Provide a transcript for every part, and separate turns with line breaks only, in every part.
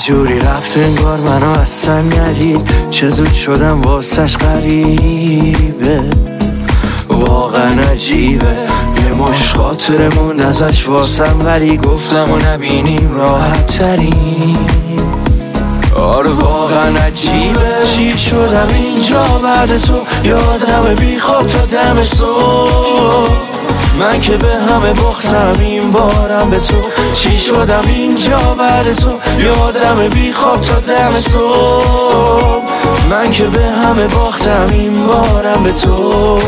جوری رفت انگار منو اصلا ندید، چه زود شدم واسش غریبه، واقعا عجیبه. یه مش خاطره موند ازش واسم ولی گفتم و نبینیم راحت ترین. آره واقعا عجیبه چی شدم اینجا بعد تو، یادم بی خواب تا دم صبح. من که به همه باختم این بارم به تو، چی شدم اینجا بعد تو، یادم بی خواب تا دم صبح. من که به همه باختم این بارم به تو.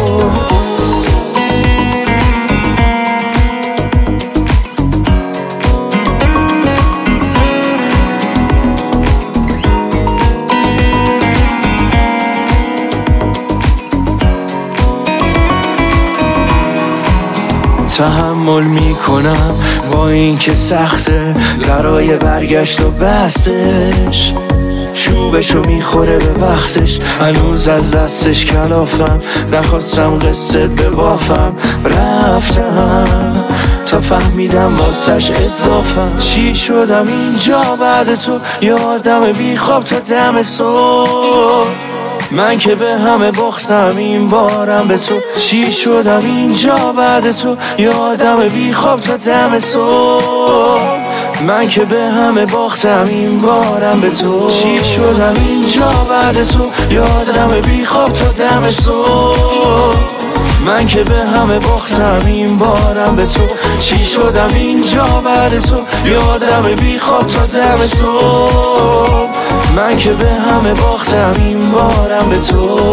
تحمل میکنم با این که سخته، برای برگشت و بستش چوبشو میخوره به وقتش. هنوز از دستش کلافم، نخواستم قصه ببافم، رفتم تا فهمیدم واسش اضافم. چی شدم اینجا بعد تو، یادم بی خواب تا دم صبح. من که به همه باختم این بارم به تو، چی شدم اینجا بعد تو، یادم بی خواب تا دم صبح. من که به همه باختم این بارم به تو، چی شدم اینجا بعد تو، یادم بی خواب تا دم صبح. من که به همه باختم این بارم به تو، چی شدم اینجا بعد تو، یادم بی خواب تا دم صبح. من که به همه باختم این بارم به تو.